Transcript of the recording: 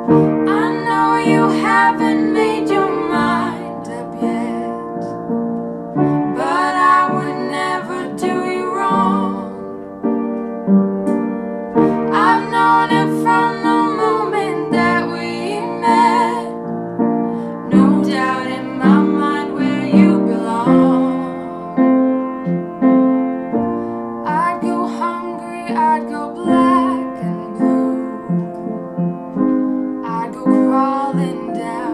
I know you haven't made your mind up yet, but I would never do you wrong. I've known it from the moment that we met. No doubt in my mind where you belong. I'd go hungry, I'd go black and blue, I'd go crawling down